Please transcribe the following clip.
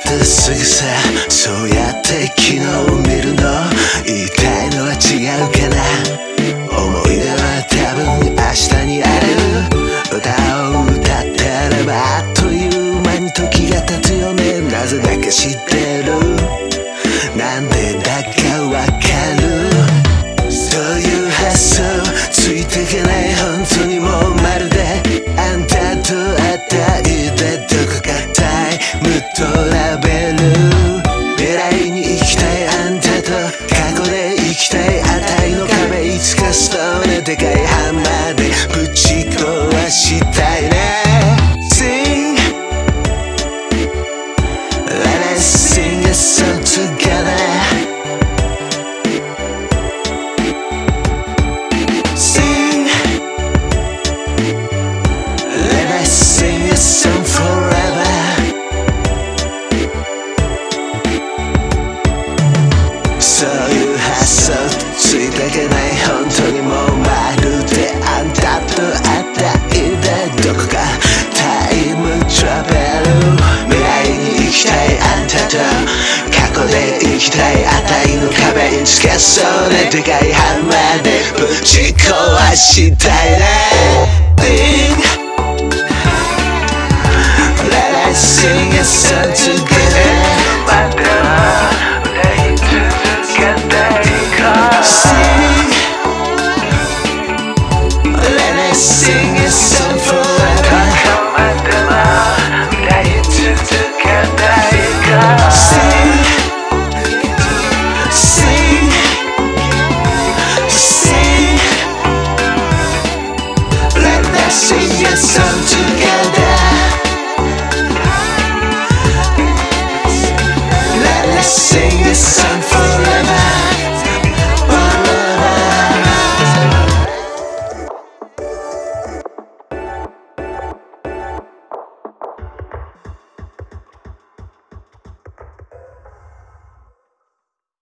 とすぐさ、そうやって昨日見るの。言いたいのは違うかな。思い出は多分明日にある。歌を歌ったらばあっという間に時が経つよね。なぜだか知ってる。なんでだかわかる。そういう発想ついてけない。本当にもうまるであんたと会ったいでどこかタイムトラベル。未来に行きたいあんたと過去で生きたいあたいの壁。いつかストーンででかいハンマーでぶち壊したいね。 Sing Let us sing a song together. Sing Let us sing a song forever.そういう発想ついてけない。本当にもうまるであんたと会ったいでどこかタイムトラベル。未来に行きたいあんたと過去で生きたいあたいの壁。いつかそれでかいハンマーでぶち壊したいね。 Sing Let us sing a song together. Sing Let us sing a song forever. Sing Sing Sing Let us sing a song together.